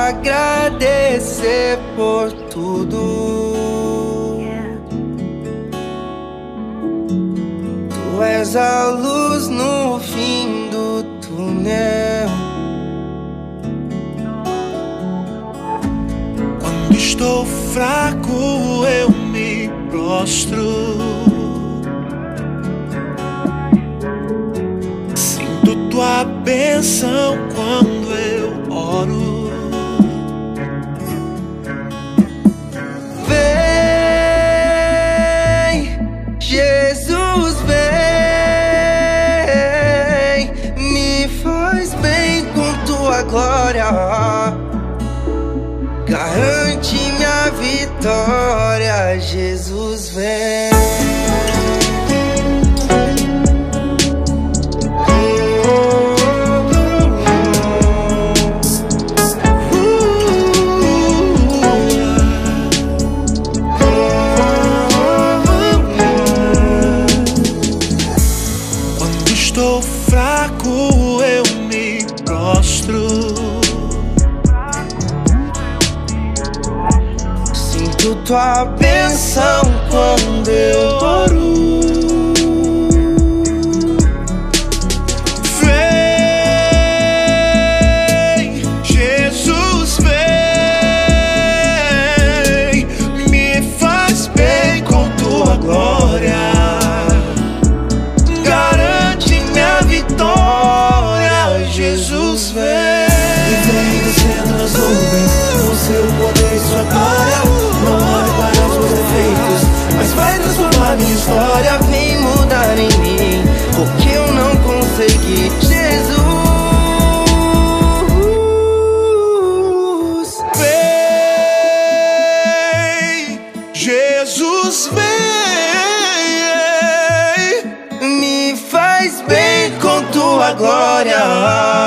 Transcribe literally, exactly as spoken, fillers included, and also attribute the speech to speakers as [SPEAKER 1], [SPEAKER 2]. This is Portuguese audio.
[SPEAKER 1] agradecer por tudo. Tu és a luz no fim do túnel.
[SPEAKER 2] Quando estou fraco eu me prostro, sinto tua bênção quando eu oro.
[SPEAKER 1] Vem, Jesus, vem, me faz bem com tua glória, garante minha vitória. Jesus, vem.
[SPEAKER 2] Quando estou fraco eu me prostro,
[SPEAKER 1] sinto tua bênção quando eu oro.
[SPEAKER 2] Vem, Jesus, vem, me faz bem com tua glória, garante minha vitória. Jesus, vem.
[SPEAKER 3] E vem descendo nas nuvens com seu poder e sua glória. Não olhe para os meus defeitos,
[SPEAKER 1] Mas vai transformar minha história, vem mudar em mim o que eu não consegui. Jesus,
[SPEAKER 2] Vem, Jesus, vem,
[SPEAKER 1] me faz bem com tua glória,